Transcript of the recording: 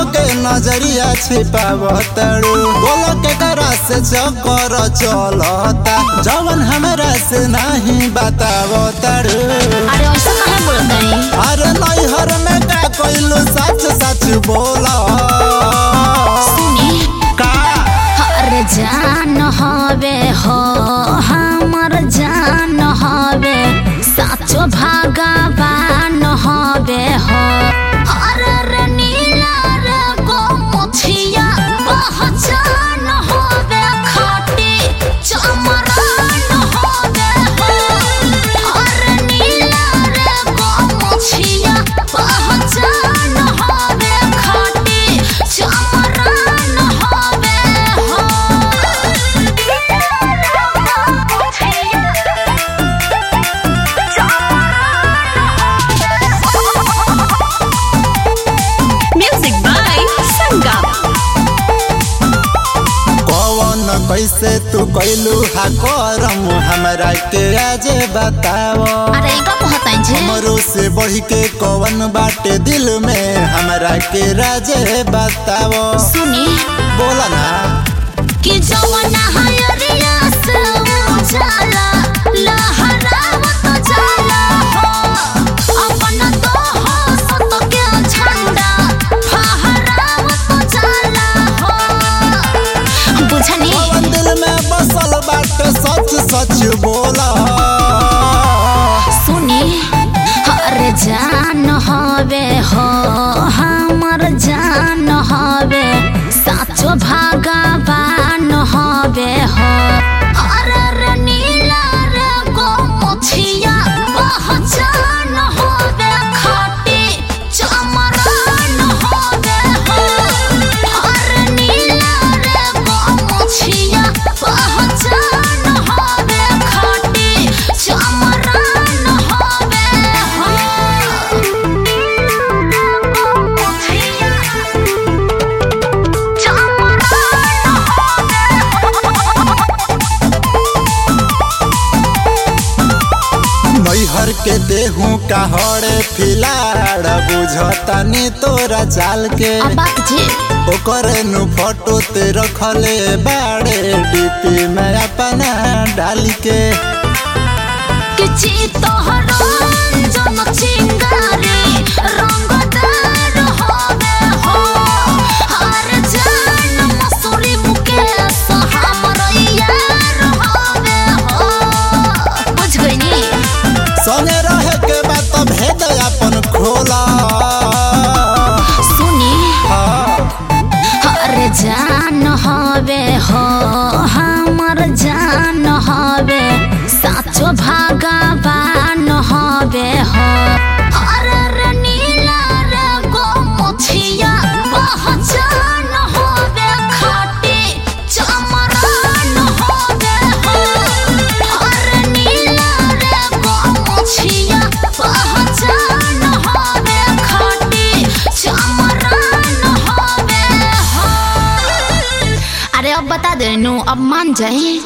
हमके नजरिया छिपावतड़ू बोलो के करा से चक्कर चलता जवन हमरा से नहीं बतावतड़ू। अरे ऐसा काहे बोलतनी? अरे नैहर में का कइलू सच सच बोला। सुनी का अरे जान हवे हो हमर जान हवे साचो भगवान हवे हो। अरे रे नीला रे गो मुछिया पहचान हवे खाटी चमरान हवे हो। अरे नीला रे गो मुछिया पहचान हवे खाटी चमरान हवे हो। Music by Sangam. कौन कैसे तू कैलू हा करम हमरा के आज बताओ। अरे का कहताइन छे? हमरो से बढ़ के कौन बाटे दिल में हमरा के राजे बताओ। सुनी बोला ना कि जवाना हयरिया से उजाला लहरावत जाला हो। अपन तो हो सत के झंडा फहरावत जाला हो। बुझनी कौन दिल में बसल बाटे सच सच बोला। सुनी अरे जान हवे हो हमर जान हवे साचो भगवान हवे हो। अरे रे नीला रे गो मुछिया पहचान हवे खाटी चमरान हवे हो। अरे नीला रे गो मुछिया पहचान हवे खाटी चमरान हवे हो। नैहर के देहू का हरे फिलाड़ बुझतानी तोरा चाल के। अब बात जे ओकर नु फोटो ते रखले बाड़े डीपी में अपना डाल के। किछि तोहरो जन चिंगारी रंगदार होवे हो। हर जान मसूरी मुकेश हमर यार होवे हो। बुझ गइनी संगे रहे के बात भेद अपन खोला। सुनी हाँ हर जान हवे हो हमर जान हवे साचो भगवान हवे हो। अरे रे नीला रे गो मुछिया पहचान हवे खाटी चमरान हवे हो। अरे नीला रे गो मुछिया पहचान हवे खाटी चमरान हवे हो। अरे अब बता दे नु अब मान जाए।